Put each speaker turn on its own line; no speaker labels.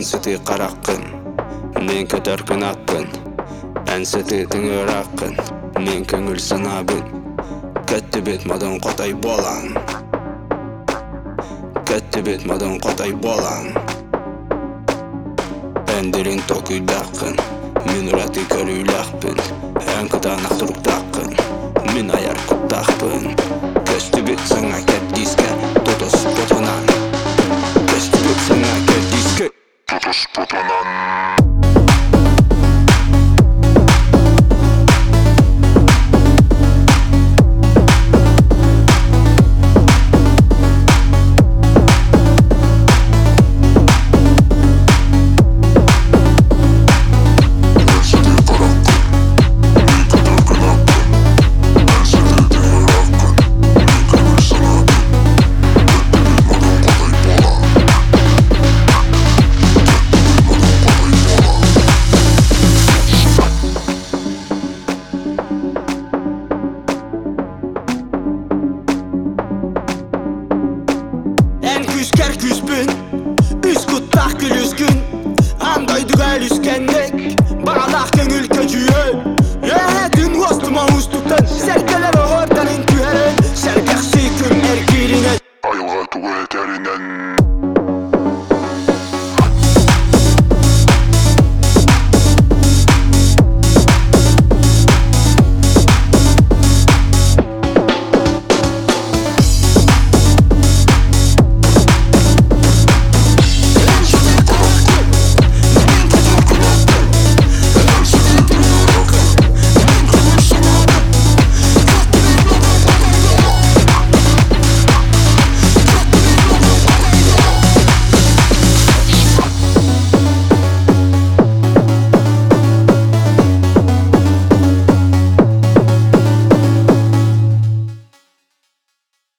Әнсіті қараққын, мен көтөркін аққын. Әнсіті тыңыр аққын, мен көңіл сынабын. Көтті бет мадан қотай болан. Көтті бет мадан қотай болан. Әндерін токүйдаққын, мен ұраты көрүйлақпын. Ән қытан ақтұрықтаққын, мен аяр құттақпын. Көтті бет сыңа кәт диске, тотос потонан. Көтті бет сыңа кәт диске, тотос потонан.